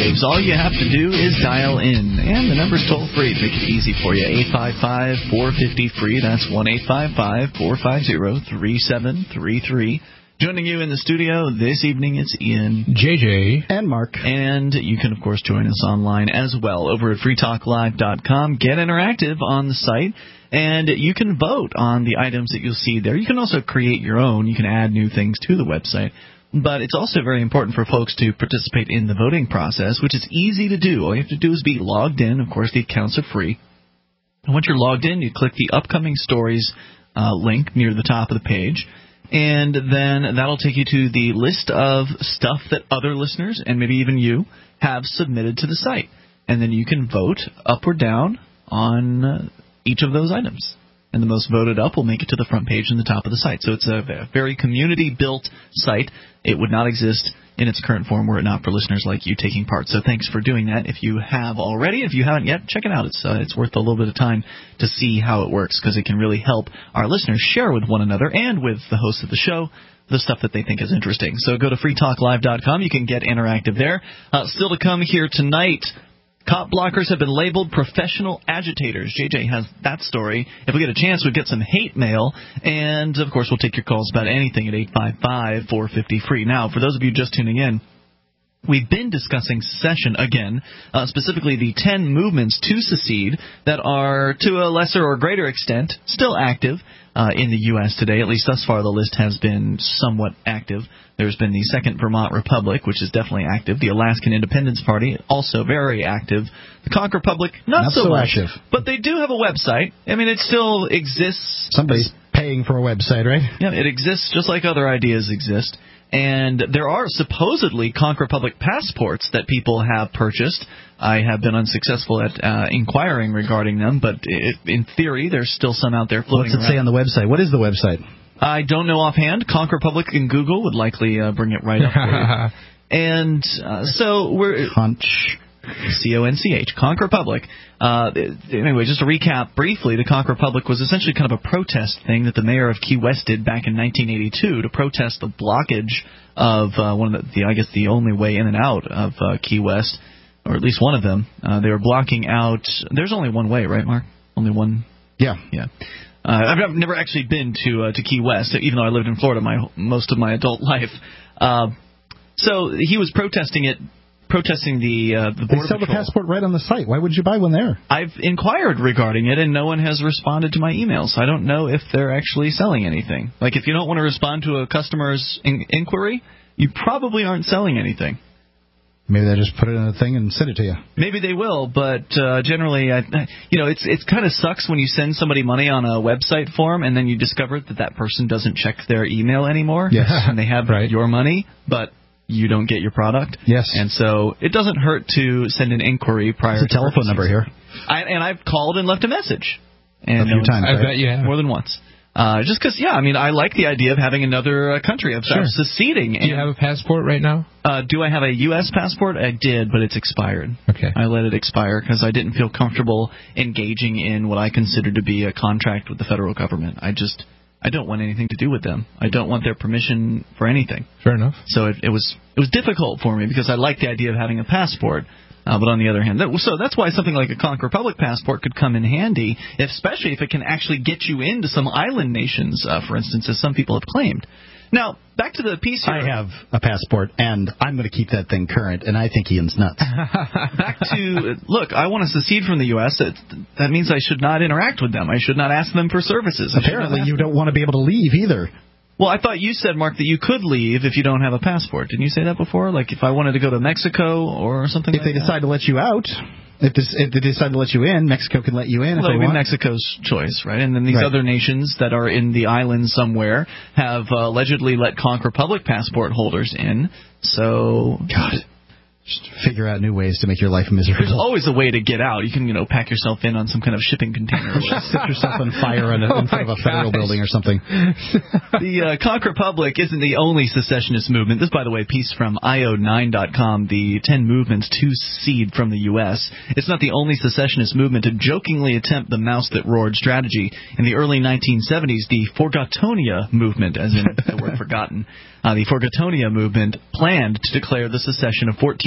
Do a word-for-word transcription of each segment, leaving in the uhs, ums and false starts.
airwaves. All you have to do is dial in, and the number's toll-free. Make it easy for you. eight five five, four five zero, free. That's one eight five five, four five zero, three seven three three. Joining you in the studio this evening, it's Ian, J J, and Mark. And you can, of course, join us online as well over at free talk live dot com. Get interactive on the site, and you can vote on the items that you'll see there. You can also create your own. You can add new things to the website. But it's also very important for folks to participate in the voting process, which is easy to do. All you have to do is be logged in. Of course, the accounts are free. And once you're logged in, you click the upcoming stories uh, link near the top of the page. And then that'll take you to the list of stuff that other listeners, and maybe even you, have submitted to the site. And then you can vote up or down on uh, each of those items. And the most voted up will make it to the front page and the top of the site. So it's a very community-built site. It would not exist in its current form were it not for listeners like you taking part. So thanks for doing that. If you have already, if you haven't yet, check it out. It's uh, it's worth a little bit of time to see how it works, because it can really help our listeners share with one another and with the hosts of the show the stuff that they think is interesting. So go to free talk live dot com. You can get interactive there. Uh, still to come here tonight, cop blockers have been labeled professional agitators. J J has that story. If we get a chance, we'll get some hate mail. And, of course, we'll take your calls about anything at eight five five, four five zero, free. Now, for those of you just tuning in, we've been discussing secession again, uh, specifically the ten movements to secede that are, to a lesser or greater extent, still active uh, in the U S today. At least thus far, the list has been somewhat active. There's been the Second Vermont Republic, which is definitely active. The Alaskan Independence Party, also very active. The Conch Republic, not, not so, so much. active. But they do have a website. I mean, it still exists. Somebody's paying for a website, right? Yeah, it exists just like other ideas exist. And there are supposedly Conch Republic passports that people have purchased. I have been unsuccessful at uh, inquiring regarding them, but it, in theory, there's still some out there floating around. What's it say on the website? What is the website? I don't know offhand. Conch Republic in Google would likely uh, bring it right up for you. And uh, so we're... Conch... C O N C H, Conch Republic. Uh, anyway, just to recap briefly, the Conch Republic was essentially kind of a protest thing that the mayor of Key West did back in nineteen eighty-two to protest the blockage of uh, one of the, the, I guess, the only way in and out of uh, Key West, or at least one of them. Uh, they were blocking out. There's only one way, right, Mark? Only one. Yeah. Yeah. Uh, I've, I've never actually been to uh, to Key West, even though I lived in Florida my most of my adult life. Uh, so he was protesting it. Protesting the uh, the border They sell patrol. the passport right on the site. Why would you buy one there? I've inquired regarding it, and no one has responded to my email, so I don't know if they're actually selling anything. Like, if you don't want to respond to a customer's in- inquiry, you probably aren't selling anything. Maybe they just put it in a thing and send it to you. Maybe they will, but uh, generally, I, you know, it's it's kind of sucks when you send somebody money on a website form, and then you discover that that person doesn't check their email anymore. Yes. And they have right. your money, but you don't get your product. Yes. And so it doesn't hurt to send an inquiry prior There's a to telephone number here. I, and I've called and left a message. And a few no, times, I right? bet you have. More than once. Uh, just because, yeah, I mean, I like the idea of having another uh, country, of, Sure. of seceding. Do you have a passport right now? Uh, do I have a U S passport? I did, but it's expired. Okay. I let it expire because I didn't feel comfortable engaging in what I consider to be a contract with the federal government. I just... I don't want anything to do with them. I don't want their permission for anything. Fair enough. So it, it was it was difficult for me because I like the idea of having a passport. Uh, but on the other hand, that, so that's why something like a Conch Republic passport could come in handy, especially if it can actually get you into some island nations, uh, for instance, as some people have claimed. Now, back to the piece here. I have a passport, and I'm going to keep that thing current, and I think Ian's nuts. Back to, look, I want to secede from the U S That, that means I should not interact with them. I should not ask them for services. Apparently, you don't want to be able to leave either. Well, I thought you said, Mark, that you could leave if you don't have a passport. Didn't you say that before? Like if I wanted to go to Mexico or something If like they that? decide to let you out, if, this, if they decide to let you in, Mexico can let you in. Well, if that they would be want. Mexico's choice, right? And then these Right. other nations that are in the island somewhere have uh, allegedly let Conch Republic passport holders in. So, God, just figure out new ways to make your life miserable. there's always a way to get out. You can, you know, pack yourself in on some kind of shipping container. Set yourself on fire in, a, in Oh front of my a federal gosh. building or something. The uh, Conch Republic isn't the only secessionist movement. This, by the way, a piece from I O nine dot com, the ten movements to secede from the U S It's not the only secessionist movement to jokingly attempt the mouse that roared strategy. In the early nineteen seventies, the Forgotonia movement, as in the word forgotten, uh, the Forgotonia movement planned to declare the secession of fourteen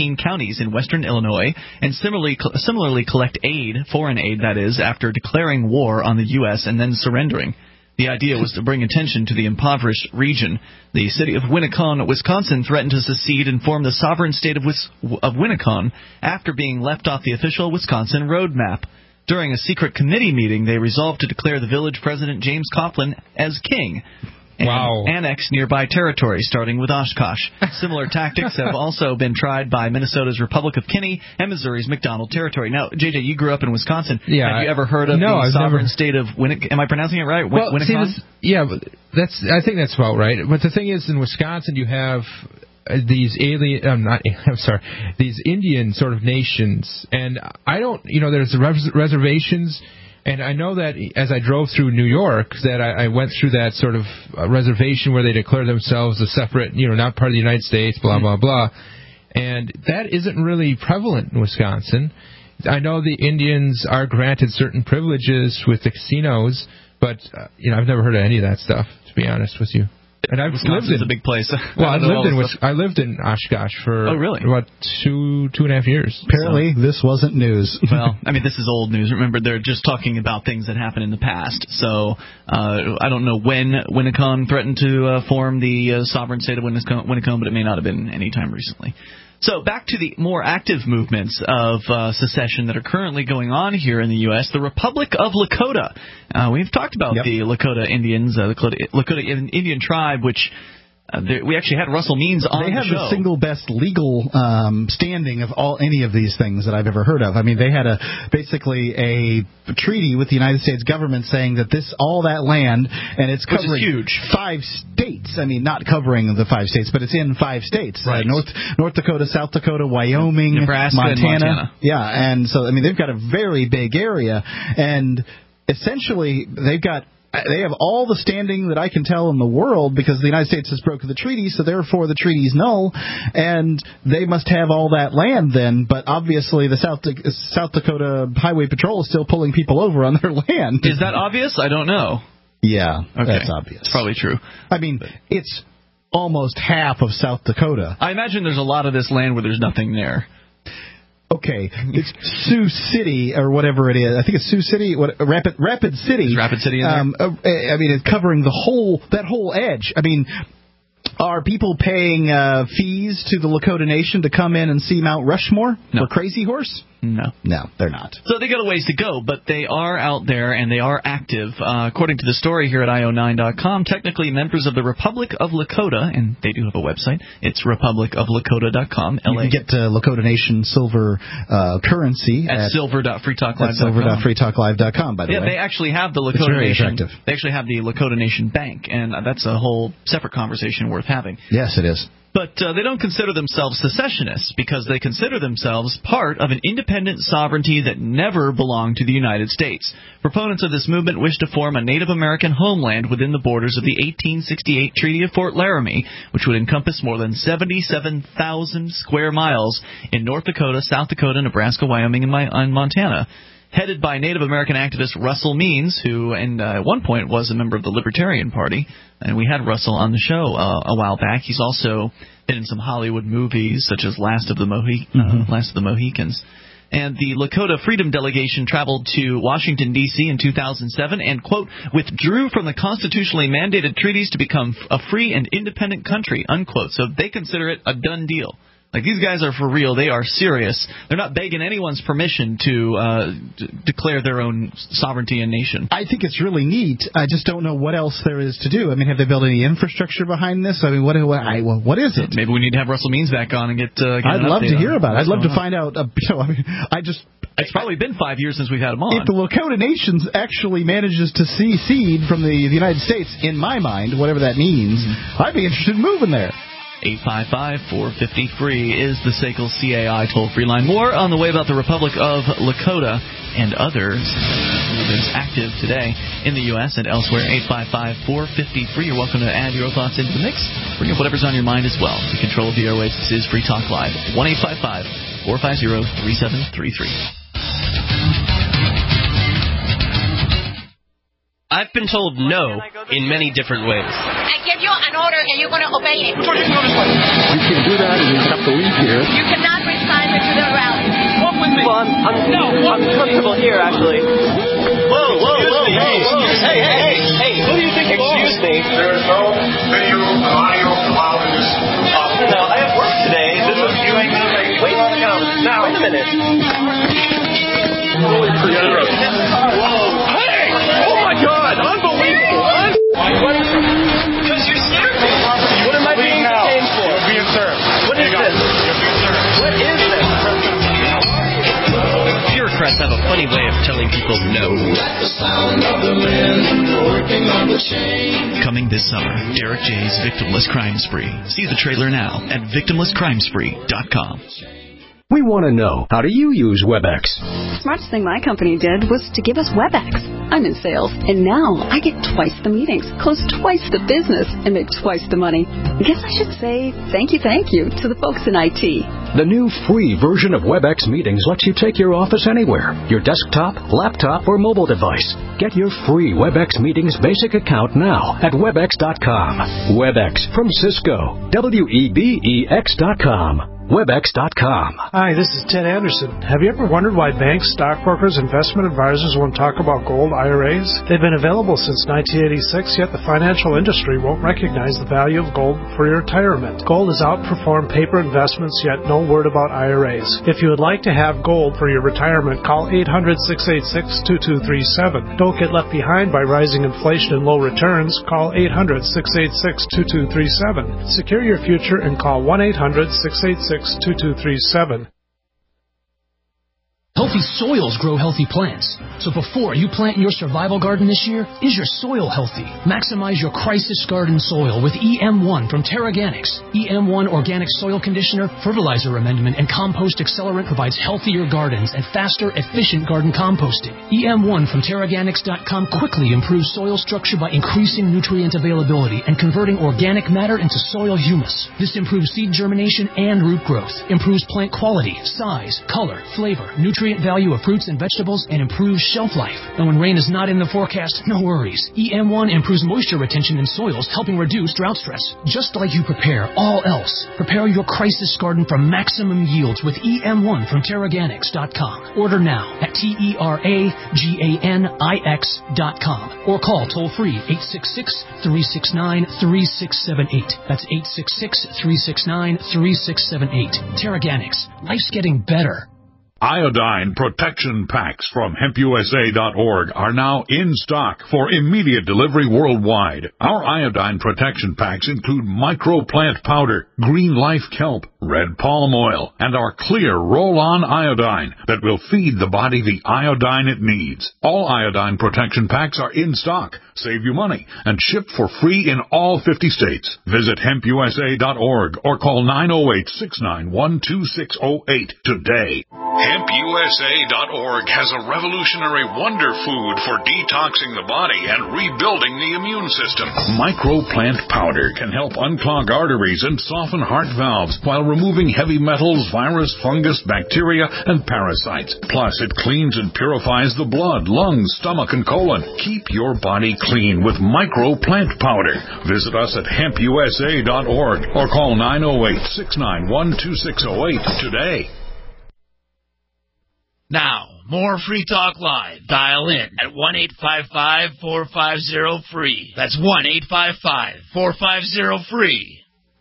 fifteen counties in western Illinois and similarly similarly collect aid, foreign aid that is, after declaring war on the U S and then surrendering. The idea was to bring attention to the impoverished region. The city of Winneconne, Wisconsin, threatened to secede and form the sovereign state of, Wis- of Winneconne after being left off the official Wisconsin road map. During a secret committee meeting, they resolved to declare the village president, James Coughlin, as king. And wow. annex nearby territory, starting with Oshkosh. Similar tactics have also been tried by Minnesota's Republic of Kinney and Missouri's McDonald Territory. Now, J J, you grew up in Wisconsin. Yeah. Have you ever heard of no, the I've sovereign never... state of Winneconne? Am I pronouncing it right? Win- well, see, Winneconne? this, yeah, but that's. I think that's about right. But the thing is, in Wisconsin, you have uh, these alien. I'm not. I'm sorry. These Indian sort of nations, and I don't. You know, there's res- reservations. And I know that as I drove through New York, that I, I went through that sort of uh, reservation where they declare themselves a separate, you know, not part of the United States, blah, blah, blah. And that isn't really prevalent in Wisconsin. I know the Indians are granted certain privileges with the casinos, but, uh, you know, I've never heard of any of that stuff, to be honest with you. And I've lived in a big place. Well, I lived in Wis- I lived in Oshkosh for oh, really? about two two and a half years. Apparently, so. This wasn't news. Well, I mean, this is old news. Remember, they're just talking about things that happened in the past. So uh, I don't know when Winneconne threatened to uh, form the uh, sovereign state of Winneconne, Winneconne, but it may not have been any time recently. So back to the more active movements of uh, secession that are currently going on here in the U S. The Republic of Lakota. Uh, we've talked about yep. the Lakota Indians, uh, the Lakota, Lakota Indian tribe, which uh, we actually had Russell Means on the show. They have the, the single best legal um, standing of all any of these things that I've ever heard of. I mean, they had a basically a treaty with the United States government saying that this all that land, and it's covering which is huge. five states. I mean, not covering the five states, but it's in five states: right. uh, North North Dakota, South Dakota, Wyoming, Nebraska, Montana. and Montana. Yeah, and so I mean, they've got a very big area, and essentially they've got. They have all the standing that I can tell in the world because the United States has broken the treaty, so therefore the treaty's null, and they must have all that land then. But obviously the South South Dakota Highway Patrol is still pulling people over on their land. Is that obvious? I don't know. Yeah, okay. That's obvious. It's probably true. I mean, it's almost half of South Dakota. I imagine there's a lot of this land where there's nothing there. Okay, it's Sioux City or whatever it is. I think it's Sioux City, what, Rapid Rapid City. Is Rapid City in there? Um, uh, I mean, it's covering the whole that whole edge. I mean, are people paying uh, fees to the Lakota Nation to come in and see Mount Rushmore no. or Crazy Horse? No. No, they're not. So they got a ways to go, but they are out there and they are active. Uh, according to the story here at I O nine dot com, technically members of the Republic of Lakota, and they do have a website, it's republic of lakota dot com. You can get uh, Lakota Nation silver uh, currency at, at silver dot free talk live dot com. silver dot free talk live dot com, by the yeah, way. Yeah, they actually have the Lakota it's very Nation. Attractive. They actually have the Lakota Nation Bank, and that's a whole separate conversation worth having. Yes, it is. But uh, they don't consider themselves secessionists because they consider themselves part of an independent sovereignty that never belonged to the United States. Proponents of this movement wish to form a Native American homeland within the borders of the eighteen sixty-eight Treaty of Fort Laramie, which would encompass more than seventy-seven thousand square miles in North Dakota, South Dakota, Nebraska, Wyoming, and, My- and Montana. Headed by Native American activist Russell Means, who and, uh, at one point was a member of the Libertarian Party, and we had Russell on the show uh, a while back. He's also been in some Hollywood movies, such as Last of the, Mohi- mm-hmm. uh, Last of the Mohicans. And the Lakota Freedom Delegation traveled to Washington, D C in two thousand seven and, quote, withdrew from the constitutionally mandated treaties to become a free and independent country, unquote. So they consider it a done deal. Like, these guys are for real. They are serious. They're not begging anyone's permission to uh, d- declare their own sovereignty and nation. I think it's really neat. I just don't know what else there is to do. I mean, have they built any infrastructure behind this? I mean, what what, I, what is it? Maybe we need to have Russell Means back on and get. Uh, get I'd love to hear about it. I'd love to on. find out. Uh, you know, I mean, I just. It's probably been five years since we've had him on. If the Lakota Nations actually manages to secede from the, the United States, in my mind, whatever that means, mm-hmm. I'd be interested in moving there. eight five five, four five zero, free is the S A C L C A I toll-free line. More on the way about the Republic of Lakota and others movements active today in the U S and elsewhere. eight five five, four five zero, free. You're welcome to add your thoughts into the mix. Bring up whatever's on your mind as well. The control of the airwaves. This is Free Talk Live. one eight five five, four five zero, three seven three three. I've been told no in many different ways. I give you an order and you're going to obey it. You can do that and you have to leave here. You cannot resign me to the rally. Walk with me. Well, I'm, I'm, no, I'm comfortable here, actually. Whoa, whoa, whoa, whoa, whoa. Hey, hey, hey, hey. Who do you think you are? Excuse me. There is no video or audio allowed in this office. No, I have work today. This is you ain't gonna make. Wait a minute. Now, wait a minute. Holy crap. Whoa. Hey! Oh my God! Unbelievable! What? Because you scared me. What am I being detained for? You're being served. What is this? You're being served. What is this? Bureaucrats have a funny way of telling people no. Coming this summer, Derek J's Victimless Crime Spree. See the trailer now at victimless crime spree dot com. We want to know, how do you use WebEx? Smartest thing my company did was to give us WebEx. I'm in sales, and now I get twice the meetings, close twice the business, and make twice the money. I guess I should say thank you, thank you to the folks in I T. The new free version of WebEx Meetings lets you take your office anywhere, your desktop, laptop, or mobile device. Get your free WebEx Meetings basic account now at webex dot com. WebEx from Cisco. W E B E X dot com. webex dot com. Hi, this is Ted Anderson. Have you ever wondered why banks, stockbrokers, investment advisors won't talk about gold I R As? They've been available since nineteen eighty-six, yet the financial industry won't recognize the value of gold for your retirement. Gold has outperformed paper investments, yet no word about I R As. If you would like to have gold for your retirement, call eight hundred, six eight six, two two three seven. Don't get left behind by rising inflation and low returns. Call eight hundred, six eight six, two two three seven. Secure your future and call one eight hundred, six eight six, two two three seven. Healthy soils grow healthy plants. So before you plant your survival garden this year, is your soil healthy? Maximize your crisis garden soil with E M one from Terraganics. E M one Organic Soil Conditioner, Fertilizer Amendment, and Compost Accelerant provides healthier gardens and faster, efficient garden composting. E M one from Terraganics dot com quickly improves soil structure by increasing nutrient availability and converting organic matter into soil humus. This improves seed germination and root growth, improves plant quality, size, color, flavor, nutrient value of fruits and vegetables, and improves shelf life. And when rain is not in the forecast, no worries. E M one improves moisture retention in soils, helping reduce drought stress. Just like you prepare all else, prepare your crisis garden for maximum yields with E M one from Terraganics dot com. Order now at T E R A G A N I X dot com or call toll-free eight six six, three six nine, three six seven eight. That's eight six six, three six nine, three six seven eight. Terraganics. Life's getting better. Iodine protection packs from hemp U S A dot org are now in stock for immediate delivery worldwide. Our iodine protection packs include microplant powder, green life kelp, red palm oil, and our clear roll-on iodine that will feed the body the iodine it needs. All iodine protection packs are in stock, save you money, and shipped for free in all fifty states. Visit hemp U S A dot org or call nine oh eight, six nine one, two six oh eight today. hemp U S A dot org has a revolutionary wonder food for detoxing the body and rebuilding the immune system. Microplant powder can help unclog arteries and soften heart valves while removing heavy metals, virus, fungus, bacteria, and parasites. Plus, it cleans and purifies the blood, lungs, stomach, and colon. Keep your body clean with microplant powder. Visit us at hemp U S A dot org or call nine oh eight, six nine one, two six oh eight today. Now, more Free Talk Live. Dial in at one eight five five, four five zero, free. That's one eight five five, four five zero, free.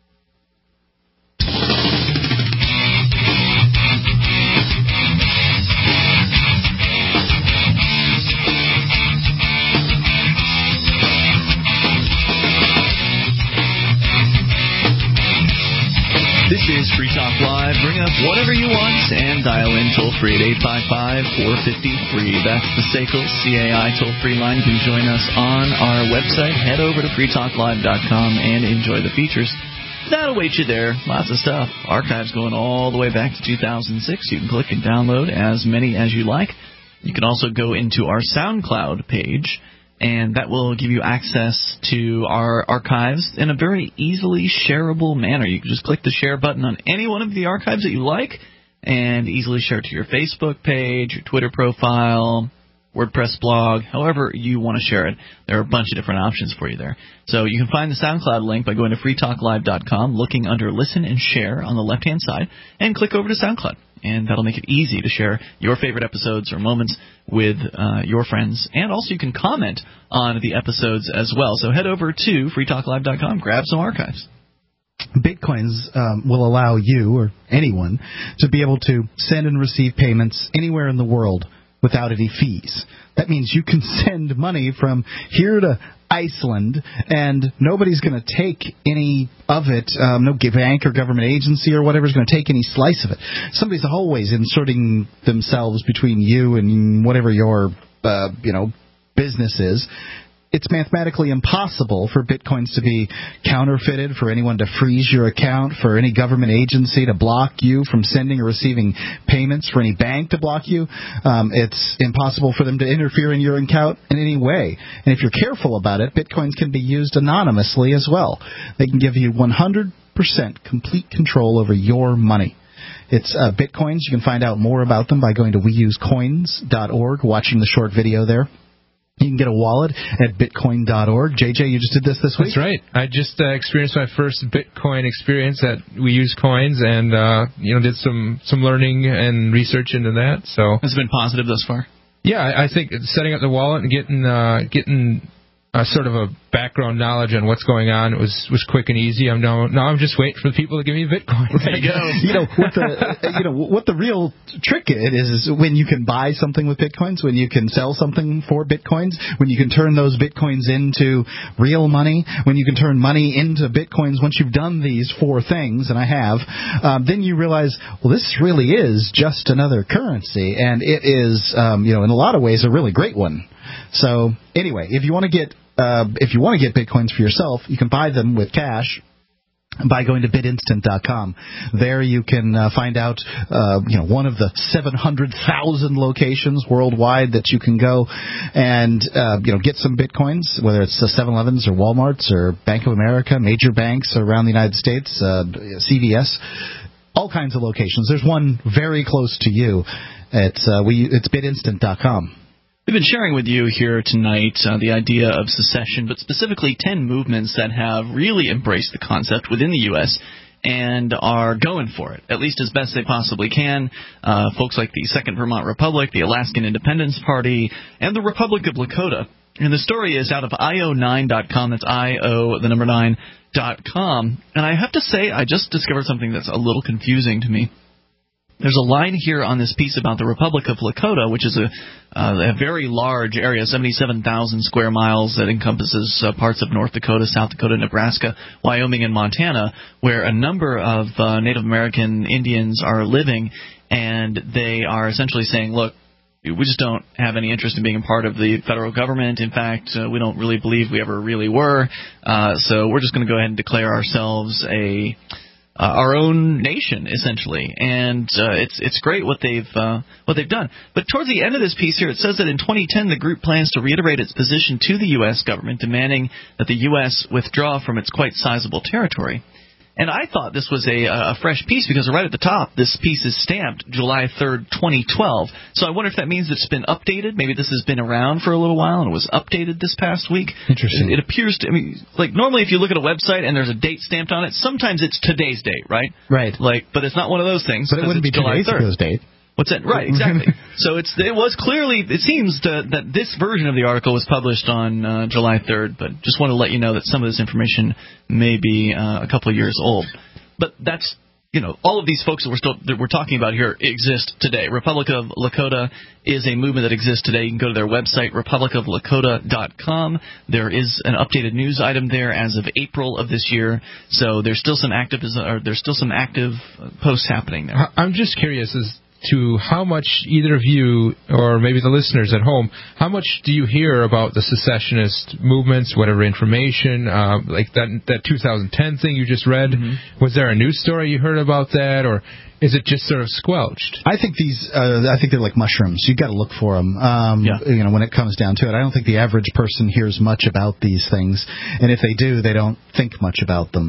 This is Free Talk Live. Bring up whatever you want and dial in toll-free at eight five five, four five zero, free. That's the S A C L C A I toll-free line. You can join us on our website. Head over to free talk live dot com and enjoy the features that await you there. Lots of stuff. Archives going all the way back to two thousand six. You can click and download as many as you like. You can also go into our SoundCloud page, and that will give you access to our archives in a very easily shareable manner. You can just click the share button on any one of the archives that you like and easily share it to your Facebook page, your Twitter profile, WordPress blog, however you want to share it. There are a bunch of different options for you there. So you can find the SoundCloud link by going to free talk live dot com, looking under Listen and Share on the left-hand side, and click over to SoundCloud. And that'll make it easy to share your favorite episodes or moments with uh, your friends. And also you can comment on the episodes as well. So head over to free talk live dot com, grab some archives. Bitcoins um, will allow you or anyone to be able to send and receive payments anywhere in the world without any fees. That means you can send money from here to Iceland, and nobody's going to take any of it. Um, no bank or government agency or whatever is going to take any slice of it. Somebody's always inserting themselves between you and whatever your uh, you know business is. It's mathematically impossible for Bitcoins to be counterfeited, for anyone to freeze your account, for any government agency to block you from sending or receiving payments, for any bank to block you. Um, it's impossible for them to interfere in your account in any way. And if you're careful about it, Bitcoins can be used anonymously as well. They can give you one hundred percent complete control over your money. It's uh, Bitcoins. You can find out more about them by going to we use coins dot org, watching the short video there. You can get a wallet at bitcoin dot org. J J, you just did this this week? That's right. I just uh, experienced my first Bitcoin experience at We Use Coins, and uh, you know, did some, some learning and research into that. So has it been positive thus far? Yeah, I, I think setting up the wallet and getting uh, getting uh, sort of a background knowledge on what's going on was was quick and easy. I'm now now I'm just waiting for the people to give me Bitcoin. There you go. you know what the you know what the real trick it is is when you can buy something with Bitcoins, when you can sell something for Bitcoins, when you can turn those Bitcoins into real money, when you can turn money into Bitcoins. Once you've done these four things, and I have, um, then you realize, well, this really is just another currency, and it is um, you know in a lot of ways a really great one. So anyway, if you want to get Uh, if you want to get Bitcoins for yourself, you can buy them with cash by going to bit instant dot com. There you can uh, find out uh, you know, one of the seven hundred thousand locations worldwide that you can go and uh, you know get some Bitcoins, whether it's uh, seven elevens or Walmarts or Bank of America, major banks around the United States, uh, C V S, all kinds of locations. There's one very close to you. It's, uh, we, it's bit instant dot com. We've been sharing with you here tonight uh, the idea of secession, but specifically ten movements that have really embraced the concept within the U S and are going for it, at least as best they possibly can. Uh, folks like the Second Vermont Republic, the Alaskan Independence Party, and the Republic of Lakota. And the story is out of I O nine dot com. That's I O, the number nine, dot com. And I have to say, I just discovered something that's a little confusing to me. There's a line here on this piece about the Republic of Lakota, which is a, uh, a very large area, seventy-seven thousand square miles, that encompasses uh, parts of North Dakota, South Dakota, Nebraska, Wyoming, and Montana, where a number of uh, Native American Indians are living, and they are essentially saying, look, we just don't have any interest in being a part of the federal government. In fact, uh, we don't really believe we ever really were, uh, so we're just going to go ahead and declare ourselves a... Uh, our own nation, essentially, and uh, it's it's great what they've uh, what they've done. But towards the end of this piece here, it says that in twenty ten, the group plans to reiterate its position to the U S government, demanding that the U S withdraw from its quite sizable territory. And I thought this was a, a fresh piece because right at the top, this piece is stamped July third, twenty twelve. So I wonder if that means it's been updated. Maybe this has been around for a little while and it was updated this past week. Interesting. It, it appears to, I mean, like normally if you look at a website and there's a date stamped on it, sometimes it's today's date, right? Right. Like, but it's not one of those things. But it wouldn't be July today's third. date. What's that? Right, exactly. So it's it was clearly, it seems to, that this version of the article was published on uh, July third, but just want to let you know that some of this information may be uh, a couple of years old. But that's, you know, all of these folks that we're still that we're talking about here exist today. Republic of Lakota is a movement that exists today. You can go to their website, republic of lakota dot com. There is an updated news item there as of April of this year. So there's still some active or there's still some active posts happening there. I'm just curious as to how much either of you or maybe the listeners at home, how much do you hear about the secessionist movements, whatever information, uh, like that that two thousand ten thing you just read? Mm-hmm. Was there a news story you heard about that, or is it just sort of squelched? I think these, uh, I think they're like mushrooms. You got to look for them. Um, yeah. You know, when it comes down to it, I don't think the average person hears much about these things, and if they do, they don't think much about them.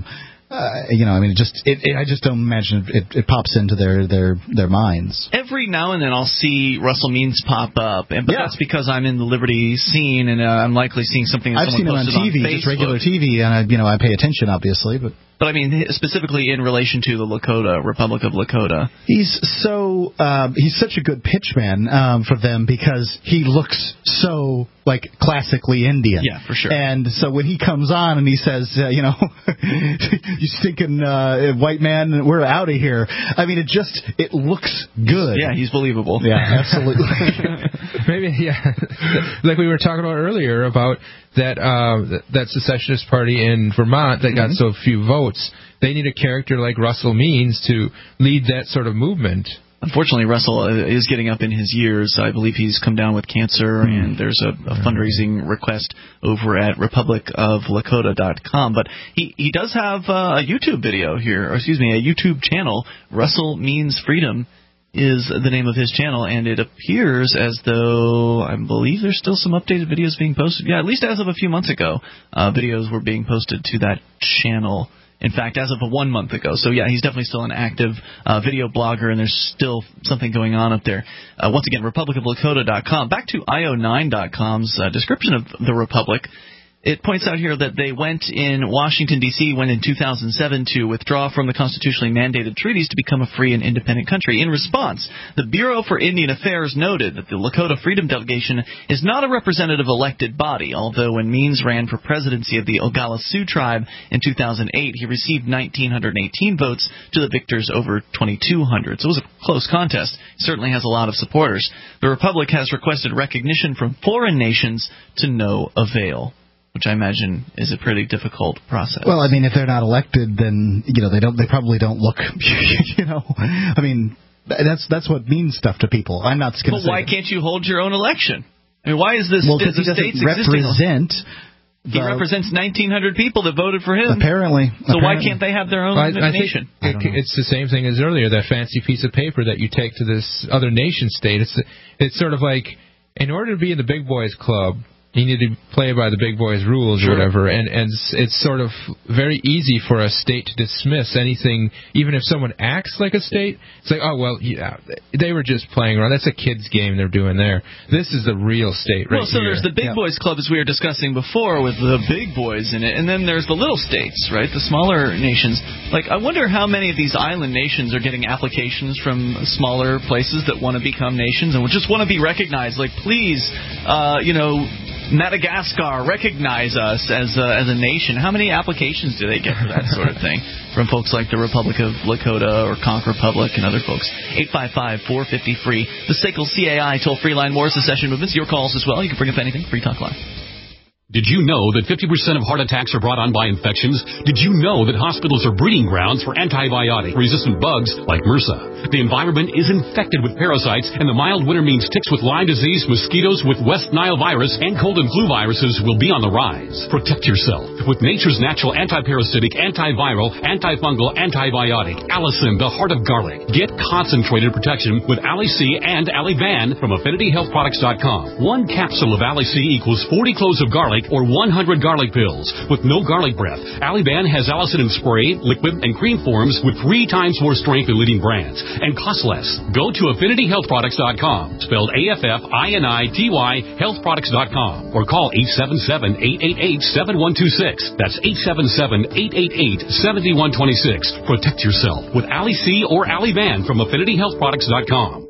Uh, you know, I mean, it just it, it, I just don't imagine it, it pops into their, their their minds. Every now and then I'll see Russell Means pop up, and but yeah. that's because I'm in the Liberty scene, and uh, I'm likely seeing something that I've someone seen him on posted T V, on just regular T V, and I, you know, I pay attention, obviously, but. But I mean, specifically in relation to the Lakota, Republic of Lakota. He's so um, he's such a good pitchman um, for them because he looks so like classically Indian. Yeah, for sure. And so when he comes on and he says, uh, you know, you stinking uh, white man, we're out of here. I mean, it just it looks good. Yeah, he's believable. Yeah, absolutely. Maybe, yeah. Like we were talking about earlier about that uh, that secessionist party in Vermont that got mm-hmm. so few votes. They need a character like Russell Means to lead that sort of movement. Unfortunately, Russell is getting up in his years. I believe he's come down with cancer, mm. and there's a, a fundraising request over at republic of lakota dot com. But he, he does have uh, a YouTube video here, or excuse me, a YouTube channel. Russell Means Freedom is the name of his channel, and it appears as though I believe there's still some updated videos being posted. Yeah, at least as of a few months ago, uh, videos were being posted to that channel. In fact, as of one month ago. So, yeah, he's definitely still an active uh, video blogger, and there's still something going on up there. Uh, once again, republic of lakota dot com. Back to I O nine dot com's uh, description of the Republic. It points out here that they went in Washington, D C, went in two thousand seven to withdraw from the constitutionally mandated treaties to become a free and independent country. In response, the Bureau for Indian Affairs noted that the Lakota Freedom Delegation is not a representative elected body, although when Means ran for presidency of the Oglala Sioux tribe in two thousand eight, he received one thousand nine hundred eighteen votes to the victors over two thousand two hundred. So it was a close contest. He certainly has a lot of supporters. The Republic has requested recognition from foreign nations to no avail, which I imagine is a pretty difficult process. Well, I mean, if they're not elected, then you know they don't. They probably don't look. You know, I mean, that's that's what means stuff to people. I'm not going to say. Well, why that. can't you hold your own election? I mean, why is this? Well, because he doesn't states represent. He the, represents nineteen hundred people that voted for him. Apparently. So apparently. why can't they have their own well, I, I nation? Think it, it's the same thing as earlier. That fancy piece of paper that you take to this other nation state. It's it's sort of like, in order to be in the big boys club, you need to play by the big boys' rules sure. or whatever, and, and it's sort of very easy for a state to dismiss anything, even if someone acts like a state. It's like, oh, well, yeah, they were just playing around. That's a kid's game they're doing there. This is the real state right Well, so here. there's the big yeah. boys club, as we were discussing before, with the big boys in it, and then there's the little states, right, the smaller nations. Like, I wonder how many of these island nations are getting applications from smaller places that want to become nations and just want to be recognized. Like, please, uh, you know, Madagascar, recognize us as a, as a nation. How many applications do they get for that sort of thing from folks like the Republic of Lakota or Conch Republic and other folks? eight five five, four five zero, free. The S A C L C A I toll-free line. More secession movements. Your calls as well. You can bring up anything. Free Talk Live. Did you know that fifty percent of heart attacks are brought on by infections? Did you know that hospitals are breeding grounds for antibiotic-resistant bugs like MRSA? The environment is infected with parasites, and the mild winter means ticks with Lyme disease, mosquitoes with West Nile virus, and cold and flu viruses will be on the rise. Protect yourself with nature's natural antiparasitic, antiviral, antifungal, antibiotic, Allicin, the heart of garlic. Get concentrated protection with Ali-C and Ali-Van from affinity health products dot com. One capsule of Ali-C equals forty cloves of garlic or one hundred garlic pills with no garlic breath. Ali-Ban has Allicin in spray, liquid, and cream forms with three times more strength than leading brands and costs less. Go to affinity health products dot com, spelled A F F I N I T Y, health products dot com, or call eight seven seven, eight eight eight, seven one two six. That's eight seven seven, eight eight eight, seven one two six. Protect yourself with Ali-C or Ali-Ban from affinity health products dot com.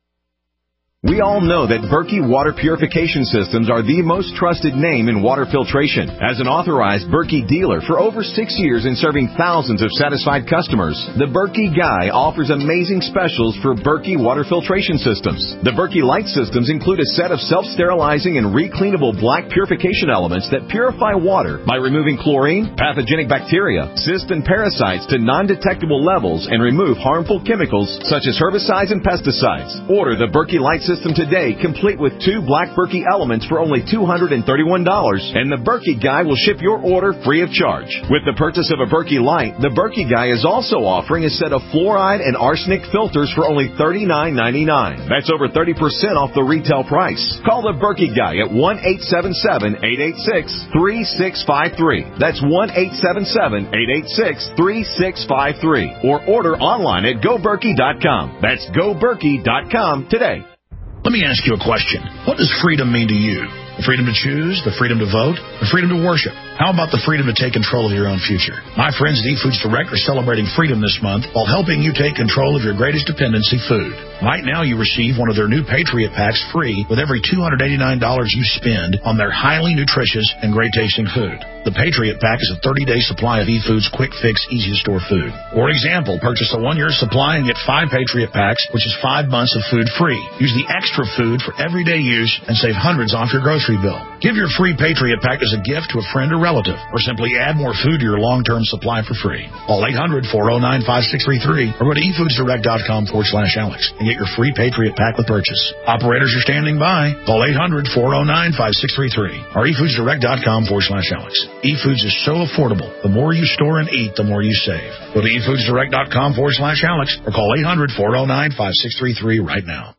We all know that Berkey Water Purification Systems are the most trusted name in water filtration. As an authorized Berkey dealer for over six years and serving thousands of satisfied customers, the Berkey Guy offers amazing specials for Berkey Water Filtration Systems. The Berkey Light Systems include a set of self-sterilizing and recleanable black purification elements that purify water by removing chlorine, pathogenic bacteria, cysts, and parasites to non-detectable levels and remove harmful chemicals such as herbicides and pesticides. Order the Berkey Light Systems system today, complete with two Black Berkey elements for only two hundred thirty-one dollars, and the Berkey Guy will ship your order free of charge. With the purchase of a Berkey Light, the Berkey Guy is also offering a set of fluoride and arsenic filters for only thirty-nine ninety-nine. That's over thirty percent off the retail price. Call the Berkey Guy at one eight seven seven, eight eight six, three six five three. That's one eight seven seven, eight eight six, three six five three. Or order online at go berkey dot com. That's go berkey dot com today. Let me ask you a question. What does freedom mean to you? The freedom to choose, the freedom to vote, the freedom to worship. How about the freedom to take control of your own future? My friends at eFoods Direct are celebrating freedom this month while helping you take control of your greatest dependency, food. Right now you receive one of their new Patriot Packs free with every two hundred eighty-nine dollars you spend on their highly nutritious and great-tasting food. The Patriot Pack is a thirty-day supply of eFoods quick-fix, easy-to-store food. For example, purchase a one-year supply and get five Patriot Packs, which is five months of food free. Use the extra food for everyday use and save hundreds off your grocery bill. Give your free Patriot Pack as a gift to a friend or relative, or simply add more food to your long-term supply for free. Call eight hundred, four oh nine, five six three three or go to efoodsdirect.com forward slash Alex and get your free Patriot Pack with purchase. Operators are standing by. Call eight hundred, four oh nine, five six three three or efoodsdirect.com forward slash Alex. eFoods is so affordable. The more you store and eat, the more you save. Go to efoodsdirect.com forward slash Alex or call eight hundred, four oh nine, five six three three right now.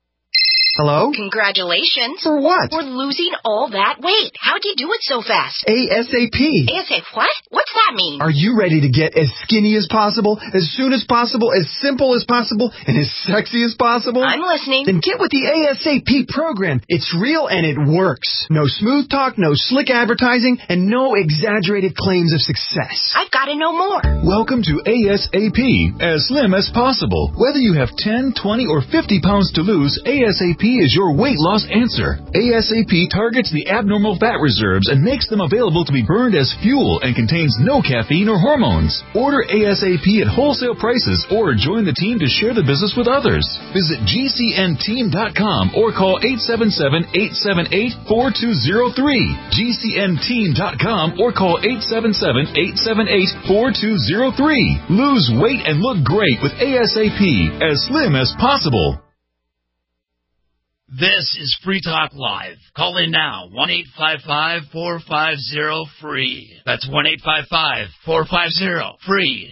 Hello? Congratulations. For what? For losing all that weight. How'd you do it so fast? ASAP. ASAP what? What's that mean? Are you ready to get as skinny as possible, as soon as possible, as simple as possible, and as sexy as possible? I'm listening. Then get with the ASAP program. It's real and it works. No smooth talk, no slick advertising, and no exaggerated claims of success. I've got to know more. Welcome to ASAP, as slim as possible. Whether you have ten, twenty, or fifty pounds to lose, ASAP is your weight loss answer. ASAP targets the abnormal fat reserves and makes them available to be burned as fuel and contains no caffeine or hormones. Order ASAP at wholesale prices or join the team to share the business with others. Visit G C N team dot com or call eight seven seven, eight seven eight, four two zero three. G C N team dot com or call eight seven seven, eight seven eight, four two zero three. Lose weight and look great with ASAP, as slim as possible. This is Free Talk Live. Call in now, one eight five five, four five zero, free. That's one eight five five, four five zero, free.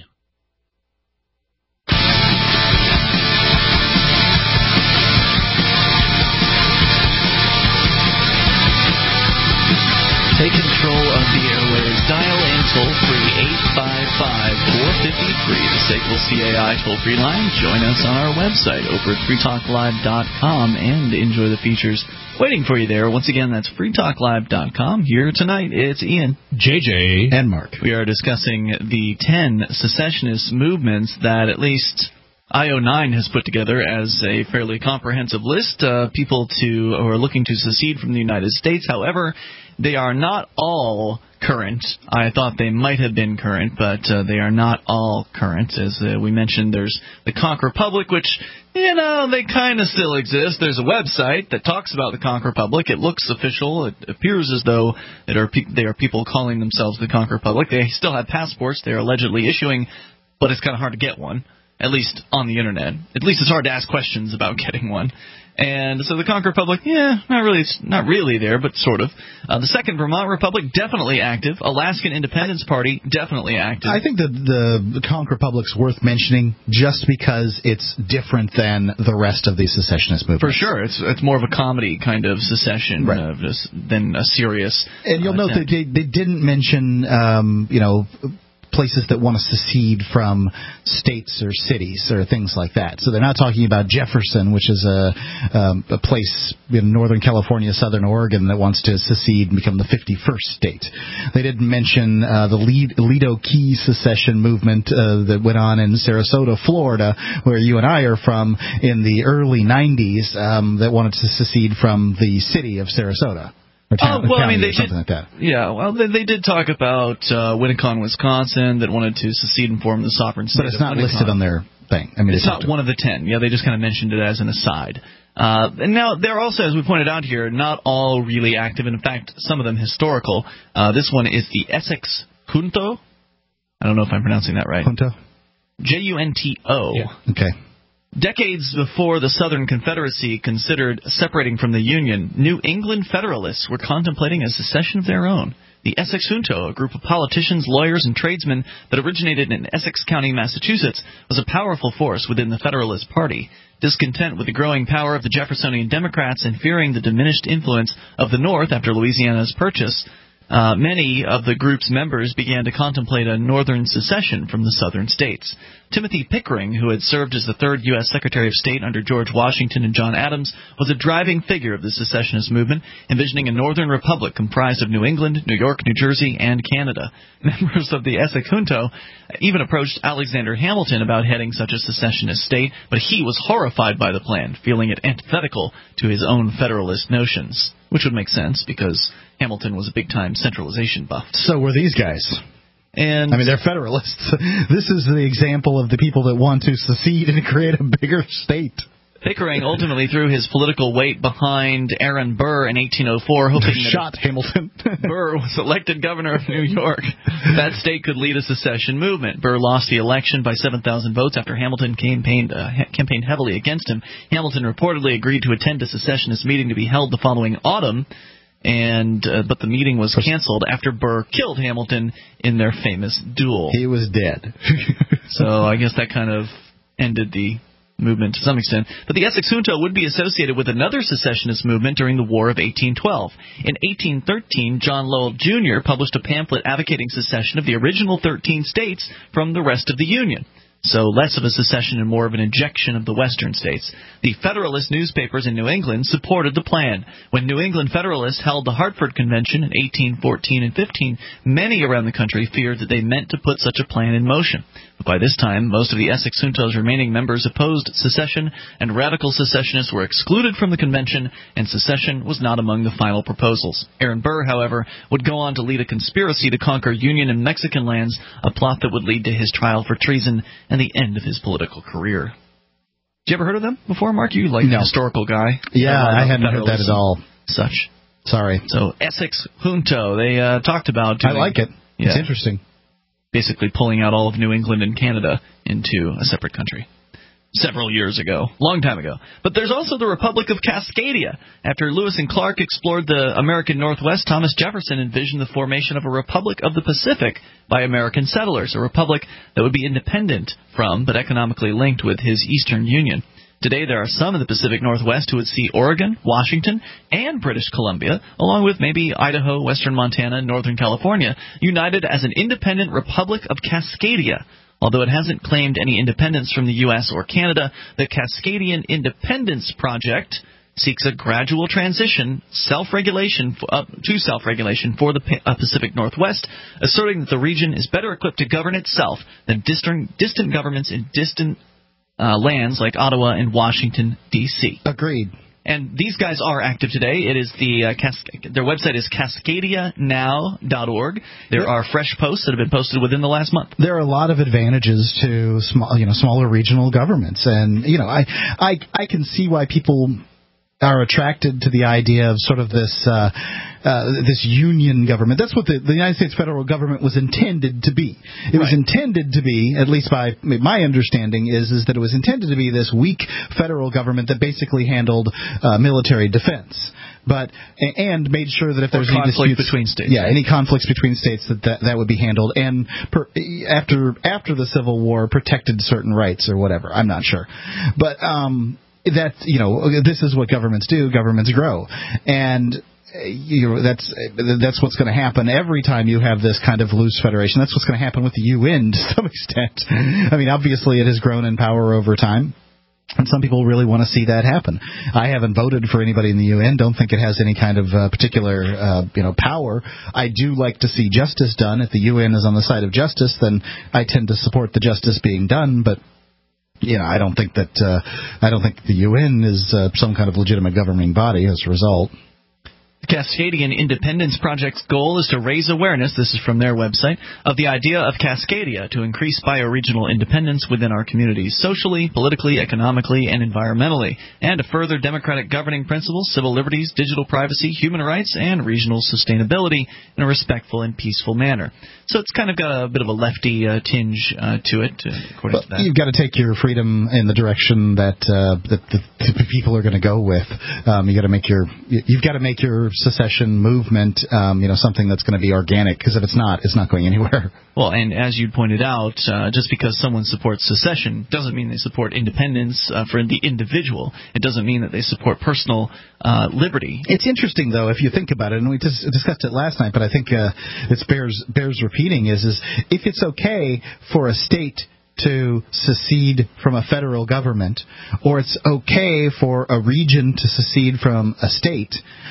Take control of the airwaves. Dial in toll-free eight five five, four five three, the S A C L C A I toll-free line. Join us on our website over at free talk live dot com and enjoy the features waiting for you there. Once again, that's free talk live dot com. Here tonight, it's Ian, J J, and Mark. We are discussing the ten secessionist movements that at least I O nine has put together as a fairly comprehensive list of people to who are looking to secede from the United States. However, they are not all current. I thought they might have been current, but uh, they are not all current. As uh, we mentioned, there's the Conch Republic, which, you know, they kind of still exist. There's a website that talks about the Conch Republic. It looks official. It appears as though it are pe- they are people calling themselves the Conch Republic. They still have passports they're allegedly issuing, but it's kind of hard to get one, at least on the Internet. At least it's hard to ask questions about getting one. And so the Conch Republic, yeah, not really, not really there, but sort of. Uh, the Second Vermont Republic, definitely active. Alaskan Independence Party, definitely active. I think that the Conch Republic's worth mentioning just because it's different than the rest of the secessionist movement. For sure, it's it's more of a comedy kind of secession right. uh, just than a serious. And you'll uh, note that they, they didn't mention, um, you know, places that want to secede from states or cities or things like that. So they're not talking about Jefferson, which is a, um, a place in northern California, southern Oregon, that wants to secede and become the fifty-first state. They didn't mention uh, the Lido Key secession movement uh, that went on in Sarasota, Florida, where you and I are from, in the early nineties, um, that wanted to secede from the city of Sarasota. Or town, oh, well, I mean, they did, like that. Yeah, well, they, they did talk about uh, Winnacon, Wisconsin, that wanted to secede and form the sovereign state. But it's not Winnacon. listed on their thing. I mean, it's not one of the ten. Yeah, they just kind of mentioned it as an aside. Uh, and now, they're also, as we pointed out here, not all really active, and in fact, some of them historical. Uh, this one is the Essex Junto. I don't know if I'm pronouncing that right. Junto? J U N T O. Yeah. Okay. Decades before the Southern Confederacy considered separating from the Union, New England Federalists were contemplating a secession of their own. The Essex Junto, a group of politicians, lawyers, and tradesmen that originated in Essex County, Massachusetts, was a powerful force within the Federalist Party. Discontent with the growing power of the Jeffersonian Democrats and fearing the diminished influence of the North after Louisiana's purchase, Uh, many of the group's members began to contemplate a northern secession from the southern states. Timothy Pickering, who had served as the third U S Secretary of State under George Washington and John Adams, was a driving figure of the secessionist movement, envisioning a northern republic comprised of New England, New York, New Jersey, and Canada. Members of the Essex Junto even approached Alexander Hamilton about heading such a secessionist state, but he was horrified by the plan, feeling it antithetical to his own Federalist notions. Which would make sense, because Hamilton was a big-time centralization buff. So were these guys. And I mean, they're Federalists. This is the example of the people that want to secede and create a bigger state. Pickering ultimately threw his political weight behind Aaron Burr in eighteen oh four, hoping that shot Hamilton. Burr was elected governor of New York, that state could lead a secession movement. Burr lost the election by seven thousand votes after Hamilton campaigned, uh, campaigned heavily against him. Hamilton reportedly agreed to attend a secessionist meeting to be held the following autumn, and uh, but the meeting was canceled after Burr killed Hamilton in their famous duel. He was dead. So I guess that kind of ended the movement to some extent. But the Essex Junto would be associated with another secessionist movement during the War of eighteen twelve. In eighteen thirteen, John Lowell Junior published a pamphlet advocating secession of the original thirteen states from the rest of the Union. So less of a secession and more of an ejection of the western states. The Federalist newspapers in New England supported the plan. When New England Federalists held the Hartford Convention in eighteen fourteen and fifteen, many around the country feared that they meant to put such a plan in motion. But by this time, most of the Essex Junto's remaining members opposed secession, and radical secessionists were excluded from the convention, and secession was not among the final proposals. Aaron Burr, however, would go on to lead a conspiracy to conquer Union and Mexican lands, a plot that would lead to his trial for treason and the end of his political career. Did you ever heard of them before, Mark? You like no. a historical guy? Yeah, I hadn't heard that at all. Such. Sorry. So, Essex Junto, they uh, talked about doing, I like it. Yeah, it's interesting. Basically pulling out all of New England and Canada into a separate country. Several years ago. Long time ago. But there's also the Republic of Cascadia. After Lewis and Clark explored the American Northwest, Thomas Jefferson envisioned the formation of a Republic of the Pacific by American settlers, a republic that would be independent from, but economically linked with, his Eastern Union. Today there are some in the Pacific Northwest who would see Oregon, Washington, and British Columbia, along with maybe Idaho, Western Montana, and Northern California, united as an independent Republic of Cascadia. Although it hasn't claimed any independence from the U S or Canada, the Cascadian Independence Project seeks a gradual transition self-regulation uh, to self-regulation for the uh, Pacific Northwest, asserting that the region is better equipped to govern itself than distant, distant governments in distant uh, lands like Ottawa and Washington, D C Agreed. And these guys are active today. It is the uh, Cas- their website is cascadia now dot org. There yep. are fresh posts that have been posted within the last month. There are a lot of advantages to small, you know, smaller regional governments, and you know, I, I, I can see why people are attracted to the idea of sort of this uh, uh, this union government. That's what the, the United States federal government was intended to be. It right. was intended to be, at least by my understanding, is is that it was intended to be this weak federal government that basically handled uh, military defense, but and made sure that if there was any conflict disputes between states, yeah, any conflicts between states, that that, that would be handled, and per, after after the Civil War, protected certain rights or whatever. I'm not sure, but. um That, you know, this is what governments do. Governments grow. And you know, that's that's what's going to happen every time you have this kind of loose federation. That's what's going to happen with the U N to some extent. I mean, obviously it has grown in power over time. And some people really want to see that happen. I haven't voted for anybody in the U N. Don't think it has any kind of uh, particular, uh, you know, power. I do like to see justice done. If the U N is on the side of justice, then I tend to support the justice being done. But you know, I don't think that uh, I don't think the U N is uh, some kind of legitimate governing body as a result. Cascadian Independence Project's goal is to raise awareness, this is from their website, of the idea of Cascadia to increase bioregional independence within our communities, socially, politically, economically, and environmentally, and to further democratic governing principles, civil liberties, digital privacy, human rights, and regional sustainability in a respectful and peaceful manner. So it's kind of got a bit of a lefty uh, tinge uh, to it, uh, according well, to that. You've got to take your freedom in the direction that uh, that the, the people are going to go with. Um, you got to make your you've got to make your secession movement, um, you know, something that's going to be organic. Because if it's not, it's not going anywhere. Well, and as you pointed out, uh, just because someone supports secession doesn't mean they support independence uh, for the individual. It doesn't mean that they support personal uh, liberty. It's interesting, though, if you think about it, and we just discussed it last night, but I think uh, it bears bears repeating. Is is if it's okay for a state to secede from a federal government, or it's okay for a region to secede from a state.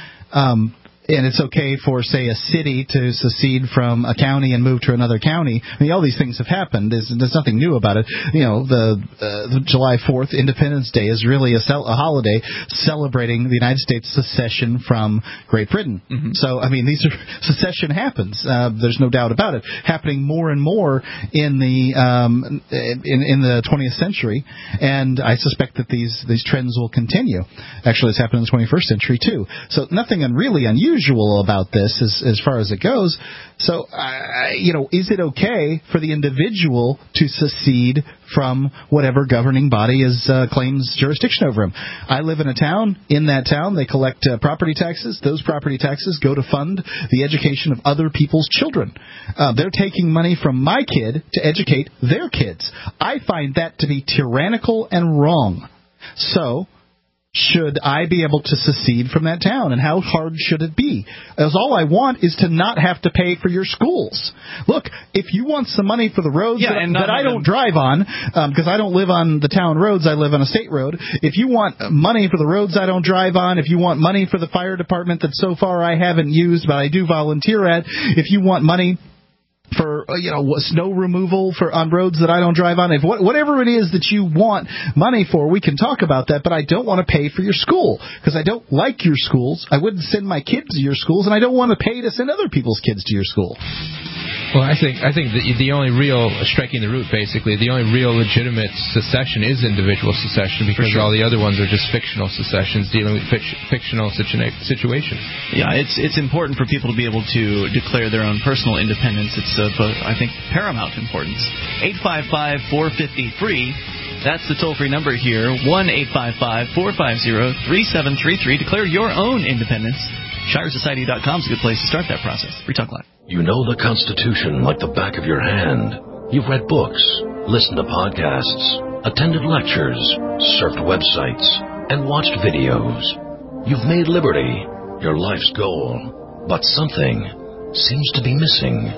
Um, And it's okay for, say, a city to secede from a county and move to another county. I mean, all these things have happened. There's, there's nothing new about it. You know, the, uh, the July fourth, Independence Day, is really a, cel- a holiday celebrating the United States secession from Great Britain. Mm-hmm. So, I mean, these are secession happens. Uh, there's no doubt about it. Happening more and more in the um, in, in the twentieth century, and I suspect that these these trends will continue. Actually, it's happened in the twenty-first century too. So, nothing really unusual about this as, as far as it goes. So, uh, you know, is it okay for the individual to secede from whatever governing body is uh, claims jurisdiction over him? I live in a town. In that town, they collect uh, property taxes. Those property taxes go to fund the education of other people's children. Uh, they're taking money from my kid to educate their kids. I find that to be tyrannical and wrong. So, should I be able to secede from that town, and how hard should it be? As all I want is to not have to pay for your schools. Look, if you want some money for the roads yeah, that, that I don't drive on, because um, I don't live on the town roads, I live on a state road. If you want money for the roads I don't drive on, if you want money for the fire department that so far I haven't used but I do volunteer at, if you want money for, you know, snow removal for on roads that I don't drive on. If what, whatever it is that you want money for, we can talk about that, but I don't want to pay for your school because I don't like your schools. I wouldn't send my kids to your schools, and I don't want to pay to send other people's kids to your school. Well, I think I think the, the only real, striking the root, basically, the only real legitimate secession is individual secession, because sure. all the other ones are just fictional secessions dealing with fic- fictional situ- situations. Yeah, it's it's important for people to be able to declare their own personal independence. It's of, uh, I think, paramount importance. eight five five, four five zero, free. That's the toll-free number here, one eight five five, four five zero, three seven three three. Declare your own independence. Shire Society dot com is a good place to start that process. Free Talk Live. You know the Constitution like the back of your hand. You've read books, listened to podcasts, attended lectures, surfed websites, and watched videos. You've made liberty your life's goal, but something seems to be missing.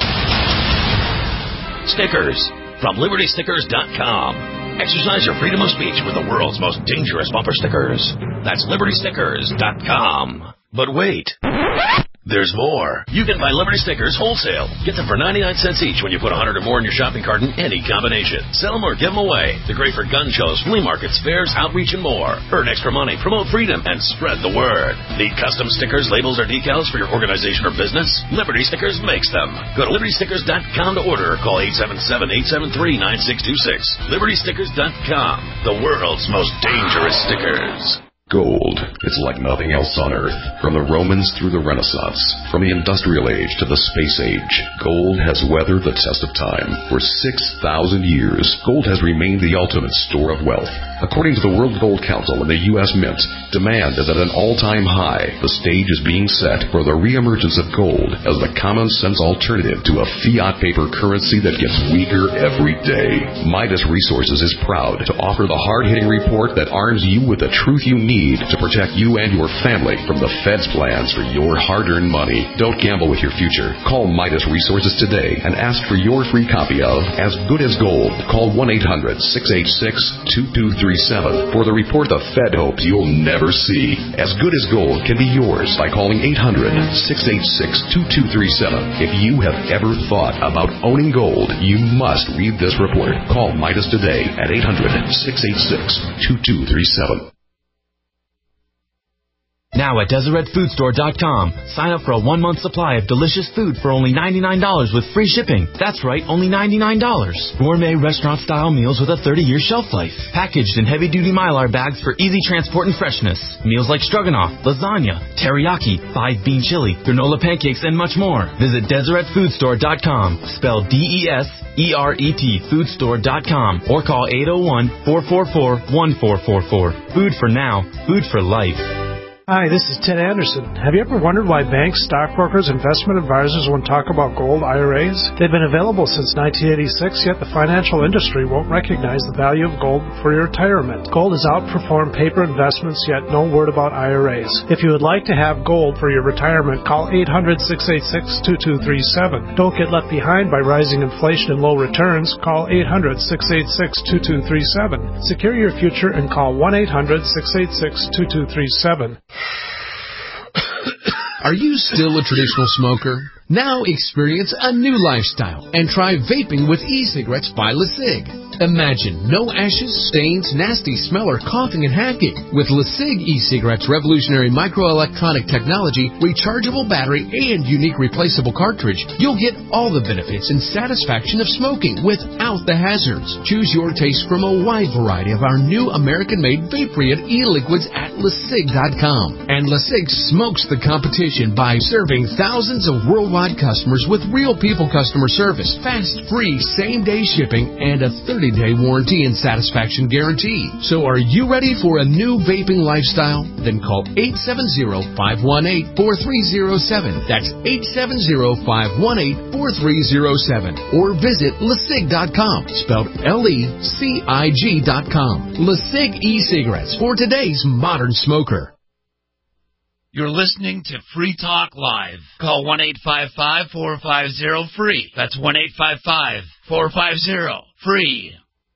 Stickers from Liberty Stickers dot com. Exercise your freedom of speech with the world's most dangerous bumper stickers. That's Liberty Stickers dot com. But wait, there's more. You can buy Liberty Stickers wholesale. Get them for ninety-nine cents each when you put one hundred or more in your shopping cart in any combination. Sell them or give them away. They're great for gun shows, flea markets, fairs, outreach, and more. Earn extra money, promote freedom, and spread the word. Need custom stickers, labels, or decals for your organization or business? Liberty Stickers makes them. Go to Liberty Stickers dot com to order or call eight seven seven, eight seven three, nine six two six. Liberty Stickers dot com, the world's most dangerous stickers. Gold. It's like nothing else on Earth. From the Romans through the Renaissance, from the Industrial Age to the Space Age, gold has weathered the test of time. For six thousand years, gold has remained the ultimate store of wealth. According to the World Gold Council and the U S Mint, demand is at an all-time high. The stage is being set for the reemergence of gold as the common-sense alternative to a fiat paper currency that gets weaker every day. Midas Resources is proud to offer the hard-hitting report that arms you with the truth you need to protect you and your family from the Fed's plans for your hard-earned money. Don't gamble with your future. Call Midas Resources today and ask for your free copy of As Good as Gold. Call one eight hundred, six eight six, two two three seven for the report the Fed hopes you'll never see. As Good as Gold can be yours by calling eight hundred, six eight six, two two three seven. If you have ever thought about owning gold, you must read this report. Call Midas today at eight hundred, six eight six, two two three seven. Now at Deseret Food Store dot com, sign up for a one-month supply of delicious food for only ninety-nine dollars with free shipping. That's right, only ninety-nine dollars. Gourmet restaurant-style meals with a thirty-year shelf life. Packaged in heavy-duty Mylar bags for easy transport and freshness. Meals like stroganoff, lasagna, teriyaki, five-bean chili, granola pancakes, and much more. Visit Deseret Food Store dot com, spelled D E S E R E T, food store dot com, or call eight oh one, four four four, one four four four. Food for now, food for life. Hi, this is Ted Anderson. Have you ever wondered why banks, stockbrokers, investment advisors won't talk about gold I R As? They've been available since nineteen eighty-six, yet the financial industry won't recognize the value of gold for your retirement. Gold has outperformed paper investments, yet no word about I R As. If you would like to have gold for your retirement, call eight hundred, six eight six, two two three seven. Don't get left behind by rising inflation and low returns. Call eight hundred, six eight six, two two three seven. Secure your future and call one eight hundred, six eight six, two two three seven. Are you still a traditional smoker? Now experience a new lifestyle and try vaping with e-cigarettes by LeSig. Imagine no ashes, stains, nasty smell, or coughing and hacking. With LeSig e-cigarettes' revolutionary microelectronic technology, rechargeable battery, and unique replaceable cartridge, you'll get all the benefits and satisfaction of smoking without the hazards. Choose your taste from a wide variety of our new American-made vape-free e-liquids at LeSig dot com. And LeSig smokes the competition by serving thousands of worldwide customers with real people customer service, fast, free, same-day shipping, and a thirty-day warranty and satisfaction guarantee. So are you ready for a new vaping lifestyle? Then call eight seven zero, five one eight, four three zero seven. That's eight seven zero, five one eight, four three zero seven. Or visit LeSig dot com, spelled L E C I G dot com. LeSig e-cigarettes for today's modern smoker. You're listening to Free Talk Live. Call one eight five five, four five zero, free. That's one eight five five, four five zero, free.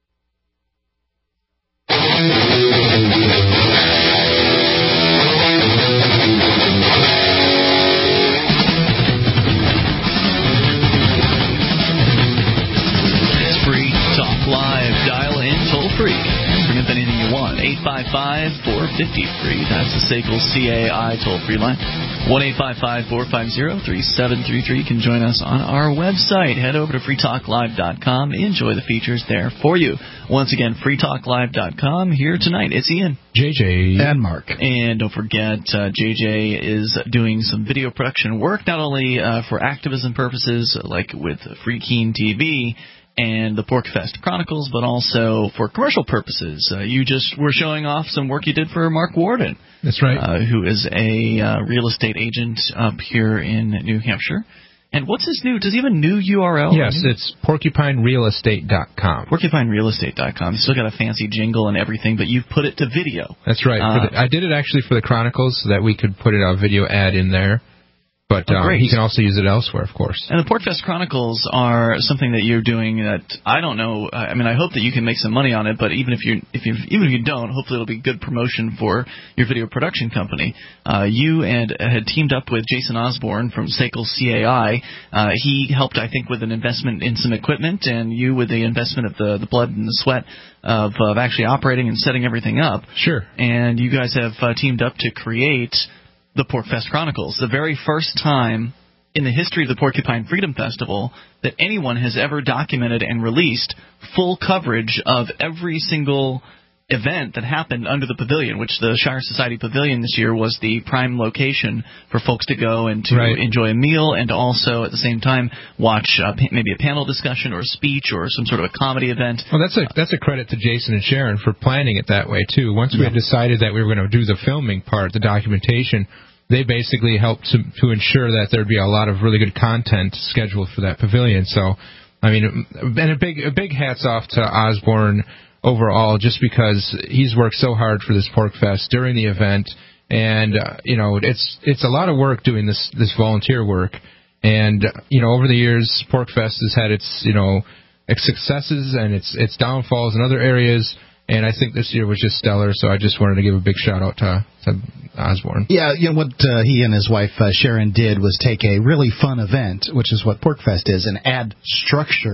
It's Free Talk Live. Dial in toll free. If anything you want, eight five five, four five zero, free. That's the S A C L C A I toll-free line. one eight five five, four five zero, three seven three three. You can join us on our website. Head over to free talk live dot com. Enjoy the features there for you. Once again, free talk live dot com. Here tonight, it's Ian, J J, and Mark. And don't forget, uh, J J is doing some video production work, not only uh, for activism purposes, like with Free Keen T V, and the PorcFest Chronicles, but also for commercial purposes. Uh, you just were showing off some work you did for Mark Warden. That's right. Uh, who is a uh, real estate agent up here in New Hampshire. And what's his new? Does he have a new U R L? Yes, it's porcupine real estate dot com. porcupine real estate dot com. He's still got a fancy jingle and everything, but you've put it to video. That's right. Uh, the, I did it actually for the Chronicles so that we could put it a video ad in there. But oh, um, he can also use it elsewhere, of course. And the PorcFest Chronicles are something that you're doing that I don't know. I mean, I hope that you can make some money on it. But even if you, if you, even if you don't, hopefully it'll be good promotion for your video production company. Uh, you and uh, had teamed up with Jason Osborne from S A C L C A I. Uh, he helped, I think, with an investment in some equipment, and you with the investment of the the blood and the sweat of, of actually operating and setting everything up. Sure. And you guys have uh, teamed up to create the PorcFest Chronicles, the very first time in the history of the Porcupine Freedom Festival that anyone has ever documented and released full coverage of every single event that happened under the pavilion, which the Shire Society Pavilion this year was the prime location for folks to go and to right. enjoy a meal and also at the same time watch uh, maybe a panel discussion or a speech or some sort of a comedy event. Well, that's a that's a credit to Jason and Sharon for planning it that way, too. Once we had decided that we were going to do the filming part, the documentation, they basically helped to, to ensure that there'd be a lot of really good content scheduled for that pavilion. So, I mean, and a big, a big hats off to Osborne overall, just because he's worked so hard for this PorcFest during the event, and uh, you know, it's it's a lot of work doing this this volunteer work. And uh, you know, over the years, PorcFest has had its you know its successes and its its downfalls in other areas. And I think this year was just stellar, so I just wanted to give a big shout-out to, to Osborne. Yeah, you know, what uh, he and his wife uh, Sharon did was take a really fun event, which is what PorcFest is, and add structure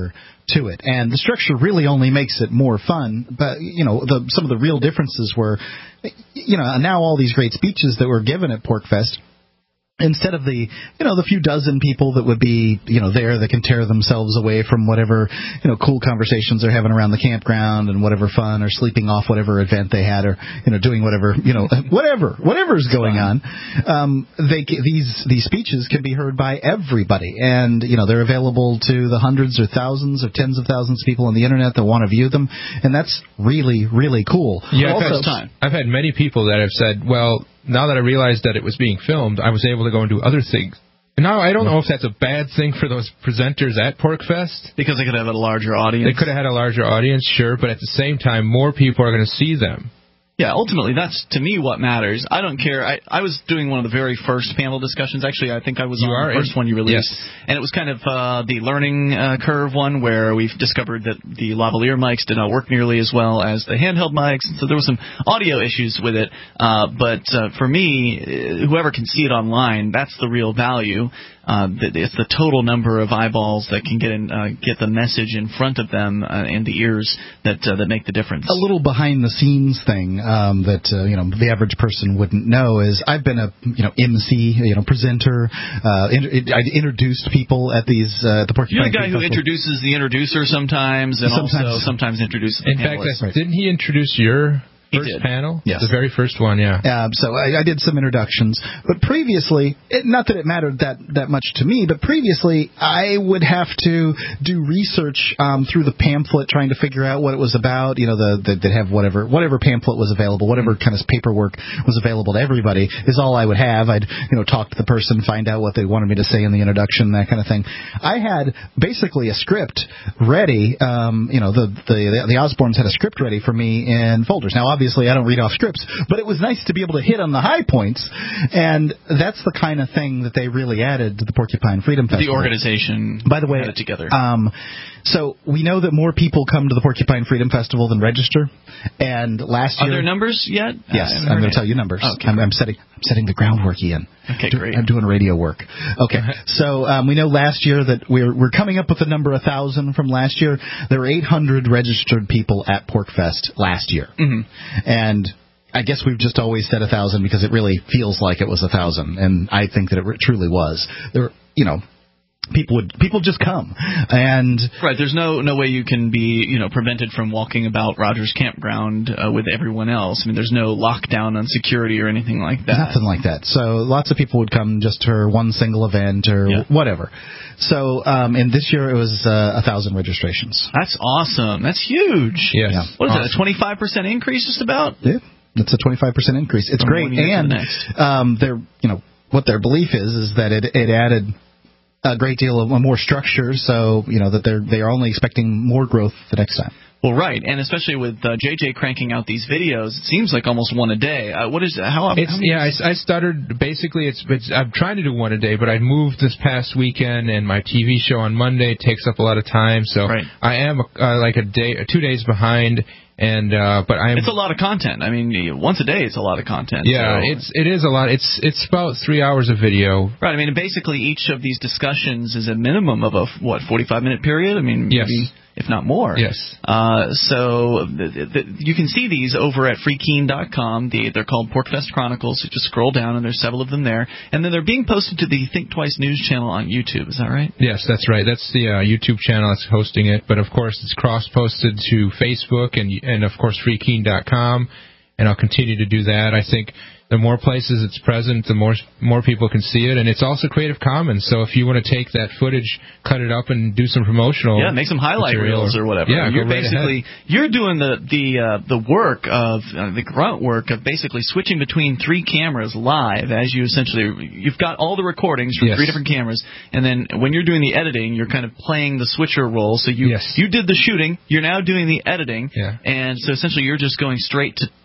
to it, and the structure really only makes it more fun. But you know, the, some of the real differences were, you know, now all these great speeches that were given at PorcFest. Instead of the, you know, the few dozen people that would be, you know, there that can tear themselves away from whatever, you know, cool conversations they're having around the campground and whatever fun, or sleeping off whatever event they had, or, you know, doing whatever, you know, whatever, whatever's going on. Um, they these these speeches can be heard by everybody, and you know, they're available to the hundreds or thousands or tens of thousands of people on the internet that want to view them, and that's really, really cool. Yeah, also, I've had, I've had many people that have said, well, now that I realized that it was being filmed, I was able to go and do other things. And now I don't know if that's a bad thing for those presenters at PorcFest. Because they could have a larger audience. They could have had a larger audience, sure, but at the same time, more people are going to see them. Yeah, ultimately, that's, to me, what matters. I don't care. I, I was doing one of the very first panel discussions. Actually, I think I was you on are the first in, one you released. Yes. And it was kind of uh, the learning uh, curve one, where we've discovered that the lavalier mics did not work nearly as well as the handheld mics. And so there were some audio issues with it. Uh, but uh, for me, whoever can see it online, that's the real value. Uh, it's the total number of eyeballs that can get in, uh, get the message in front of them uh, and the ears that uh, that make the difference. A little behind the scenes thing um, that uh, you know the average person wouldn't know is I've been a you know M C, you know presenter. Uh, in, I introduced people at these uh, the Porcupine. You're the guy who Festival. introduces the introducer sometimes, and sometimes. also sometimes introduces the In fact, panelists. that's, didn't he introduce your first panel? Yes. The very first one, yeah. Um, so I, I did some introductions, but previously, it, not that it mattered that, that much to me, but previously I would have to do research um, through the pamphlet, trying to figure out what it was about. You know, the, the they'd have whatever whatever pamphlet was available, whatever kind of paperwork was available to everybody is all I would have. I'd you know talk to the person, find out what they wanted me to say in the introduction, that kind of thing. I had basically a script ready. Um, you know, the the the Osborns had a script ready for me in folders. Now, obviously, I don't read off scripts, but it was nice to be able to hit on the high points, and that's the kind of thing that they really added to the Porcupine Freedom Festival. The organization By the way, had it together. Um, so we know that more people come to the Porcupine Freedom Festival than register, and last year... Are there numbers yet? Yes, I'm going to tell you numbers. Okay. I'm, I'm setting I'm setting the groundwork, Ian. Okay, Do, great. I'm doing radio work. Okay, so um, we know last year that we're we're coming up with the number one thousand from last year. There were eight hundred registered people at PorcFest last year. Mm-hmm. And I guess we've just always said one thousand because it really feels like it was one thousand, and I think that it truly was. There, you know, people would people just come, and right. There's no no way you can be you know prevented from walking about Rogers Campground uh, with everyone else. I mean, there's no lockdown on security or anything like that. Nothing like that. So lots of people would come just for one single event or Yeah. whatever. So um, and this year it was uh, a thousand registrations. That's awesome. That's huge. Yes. Yeah. What is Awesome. that? A twenty-five percent increase, just about? Yeah, that's a twenty-five percent increase. It's From great, one year to and the next. um, their you know what their belief is is that it it added a great deal of more structure, so you know that they're they are only expecting more growth the next time. Well, right, and especially with uh, J J cranking out these videos, it seems like almost one a day. Uh, what is how? It's, how many yeah, I, I started basically. It's, it's I'm trying to do one a day, but I moved this past weekend, and my T V show on Monday takes up a lot of time, so Right. I am uh, like a day, two days behind. And uh, but I am. It's a lot of content. I mean, once a day, it's a lot of content. Yeah, so. it's it is a lot. It's it's about three hours of video. Right. I mean, basically, each of these discussions is a minimum of a what forty-five minute period. I mean, Yes. maybe if not more. Yes. Uh, so th- th- you can see these over at free keen dot com. The, they're called PorcFest Chronicles. So just scroll down, and there's several of them there. And then they're being posted to the Think Twice News channel on YouTube. Is that right? Yes, that's right. That's the uh, YouTube channel that's hosting it. But of course, it's cross-posted to Facebook and and of course free keen dot com. And I'll continue to do that. I think the more places it's present, the more more people can see it. And it's also Creative Commons. So if you want to take that footage, cut it up, and do some promotional, Yeah, make some highlight material, reels or whatever. Yeah, you're go right basically ahead. you're doing the the uh, the work of uh, the grunt work of basically switching between three cameras live. As you essentially you've got all the recordings from Yes. three different cameras, and then when you're doing the editing, you're kind of playing the switcher role. So you Yes. you did the shooting, you're now doing the editing, Yeah. and so essentially you're just going straight to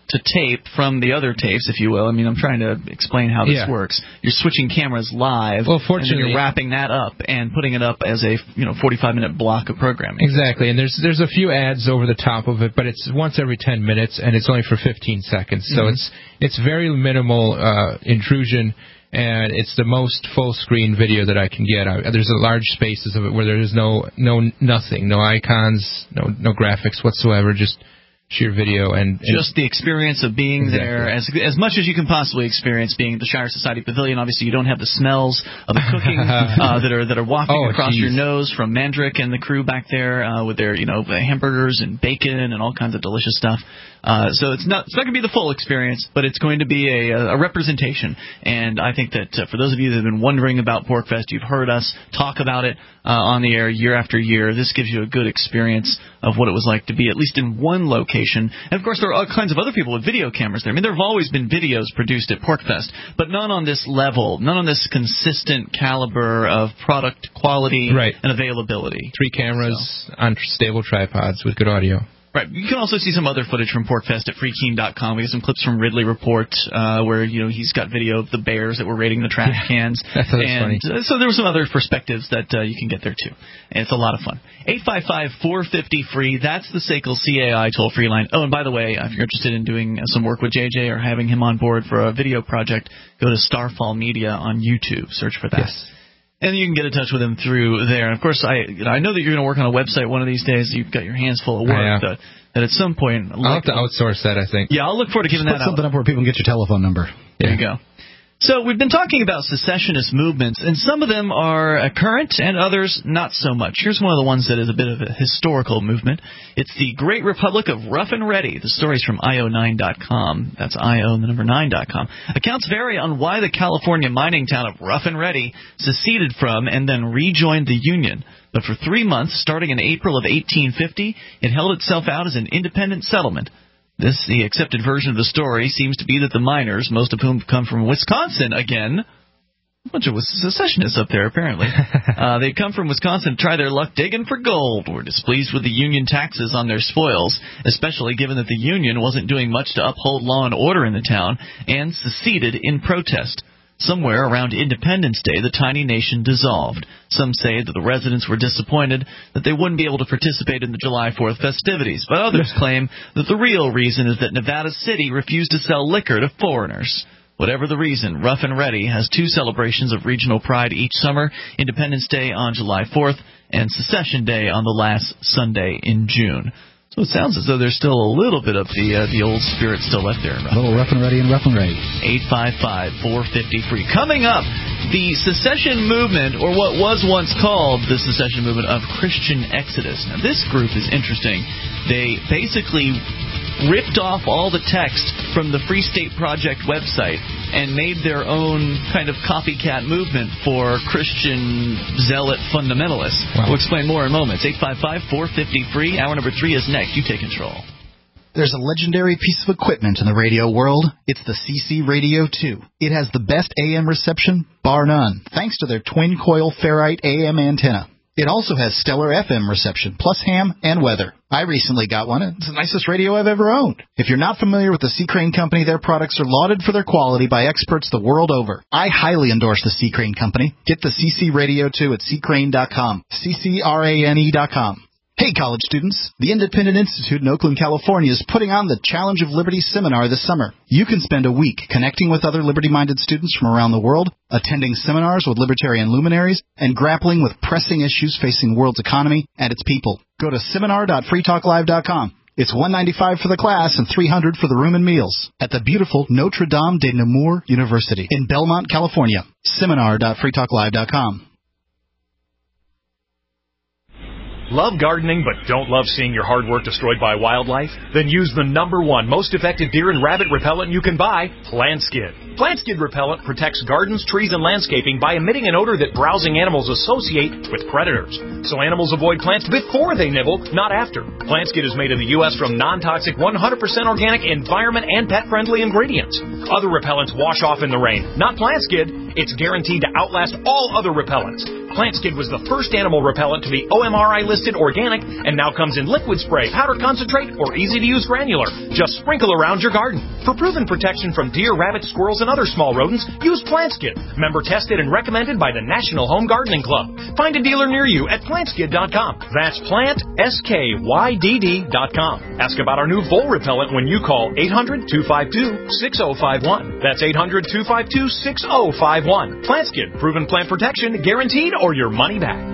to tape from the other tapes, if you will. I mean, I'm trying to explain how this Yeah. works. You're switching cameras live, Well, and then fortunately- you're wrapping that up and putting it up as a you know forty-five minute block of programming. Exactly, and there's there's a few ads over the top of it, but it's once every ten minutes, and it's only for fifteen seconds. So Mhm. it's it's very minimal uh, intrusion, and it's the most full-screen video that I can get. I, there's a large spaces of it where there is no no nothing, no icons, no no graphics whatsoever, just sheer video and, and just the experience of being Exactly. there, as as much as you can possibly experience being at the Shire Society Pavilion. Obviously, you don't have the smells of the cooking uh, that are that are wafting Oh, across geez. your nose from Mandrick and the crew back there uh, with their you know hamburgers and bacon and all kinds of delicious stuff. Uh, so it's not it's not going to be the full experience, but it's going to be a, a representation. And I think that uh, for those of you that have been wondering about PorkFest, you've heard us talk about it uh, on the air year after year. This gives you a good experience of what it was like to be at least in one location. And, of course, there are all kinds of other people with video cameras there. I mean, there have always been videos produced at PorkFest, but none on this level, none on this consistent caliber of product quality Right. and availability. three cameras on stable tripods with good audio. Right. You can also see some other footage from PorkFest at freekeen dot com. We have some clips from Ridley Report uh, where you know he's got video of the bears that were raiding the trash cans. That's and funny. uh, so there were some other perspectives that uh, you can get there too. And it's a lot of fun. eight five five, four five zero, free. That's the S A C L C A I toll-free line. Oh, and by the way, if you're interested in doing some work with J J or having him on board for a video project, go to Starfall Media on YouTube. Search for that. Yes. And you can get in touch with him through there. And, of course, I you know, I know that you're going to work on a website one of these days. You've got your hands full of work. I am. That, that at some point... I'll have to outsource that, I think. Yeah, I'll look forward to giving Put that something out. up where people can get your telephone number. There you go. So we've been talking about secessionist movements, and some of them are uh, current and others not so much. Here's one of the ones that is a bit of a historical movement. It's the Great Republic of Rough and Ready. The story's from I O nine dot com. That's I O, the number nine dot com. Accounts vary on why the California mining town of Rough and Ready seceded from and then rejoined the Union. But for three months, starting in April of eighteen fifty, it held itself out as an independent settlement. This, the accepted version of the story, seems to be that the miners, most of whom come from Wisconsin again, a bunch of secessionists up there apparently, uh, they'd come from Wisconsin to try their luck digging for gold, were displeased with the Union taxes on their spoils, especially given that the Union wasn't doing much to uphold law and order in the town, and seceded in protest. Somewhere around Independence Day, the tiny nation dissolved. Some say that the residents were disappointed that they wouldn't be able to participate in the July fourth festivities, but others claim that the real reason is that Nevada City refused to sell liquor to foreigners. Whatever the reason, Rough and Ready has two celebrations of regional pride each summer, Independence Day on July fourth and Secession Day on the last Sunday in June. So it sounds as though there's still a little bit of the uh, the old spirit still left there. A little Rough and Ready and Rough and Ready. eight five five, four five zero, free. Coming up, the secession movement, or what was once called the secession movement of Christian Exodus. Now, this group is interesting. They basically ripped off all the text from the Free State Project website and made their own kind of copycat movement for Christian zealot fundamentalists. Wow. We'll explain more in moments. eight five five, four five zero, free. Hour number three is next. You take control. There's a legendary piece of equipment in the radio world. It's the C C Radio two. It has the best A M reception, bar none, thanks to their twin-coil ferrite A M antenna. It also has stellar F M reception, plus ham and weather. I recently got one. It's the nicest radio I've ever owned. If you're not familiar with the C. Crane Company, their products are lauded for their quality by experts the world over. I highly endorse the C. Crane Company. Get the C C Radio two at c crane dot com. C C R A N E dot com. Hey, college students. The Independent Institute in Oakland, California is putting on the Challenge of Liberty seminar this summer. You can spend a week connecting with other liberty-minded students from around the world, attending seminars with libertarian luminaries, and grappling with pressing issues facing the world's economy and its people. Go to seminar dot free talk live dot com. It's one hundred ninety-five dollars for the class and three hundred dollars for the room and meals at the beautiful Notre Dame de Namur University in Belmont, California. seminar dot free talk live dot com. Love gardening but don't love seeing your hard work destroyed by wildlife? Then use the number one most effective deer and rabbit repellent you can buy, PlantSkid. PlantSkid repellent protects gardens, trees, and landscaping by emitting an odor that browsing animals associate with predators. So animals avoid plants before they nibble, not after. PlantSkid is made in the U S from non-toxic, one hundred percent organic, environment, and pet-friendly ingredients. Other repellents wash off in the rain. Not PlantSkid. It's guaranteed to outlast all other repellents. PlantSkid was the first animal repellent to be O M R I listed organic and now comes in liquid spray, powder concentrate, or easy-to-use granular. Just sprinkle around your garden. For proven protection from deer, rabbits, squirrels, and other small rodents, use PlantSkid. Member tested and recommended by the National Home Gardening Club. Find a dealer near you at plant skid dot com. That's plant, S K Y D D dot com. Ask about our new vole repellent when you call eight hundred, two five two, six oh five one. That's eight hundred, two five two, six oh five one. PlantSkid, proven plant protection, guaranteed, or your money back.